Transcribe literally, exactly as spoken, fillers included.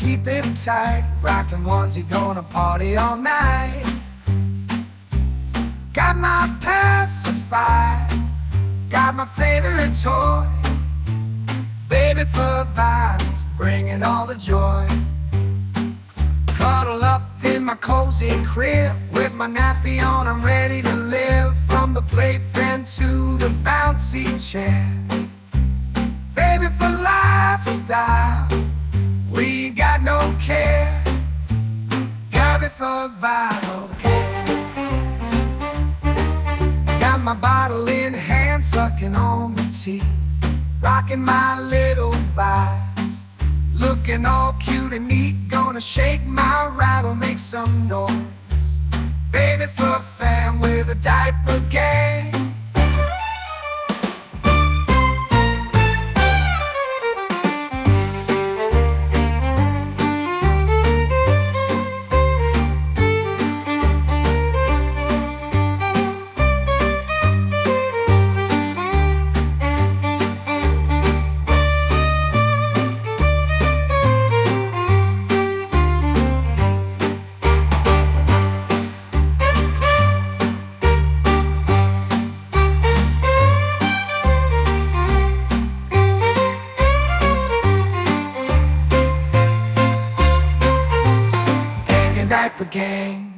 keep it tight. Rockin' onesie, gonna party all night. Got my pacifier, got my favorite toy. Baby for vibes, bringing all the joy. Cuddle up in my cozy crib, with my nappy on, I'm ready to live. From the playpen to the bouncy chair, baby for lifestyle, we got no care. Got me for vital care. Got my bottle in hand, sucking on the tea, rocking my little vibes, looking all cute and neat. Gonna shake my rattle, make some noise. Baby for a fan with a diaper gang. Diaper gang.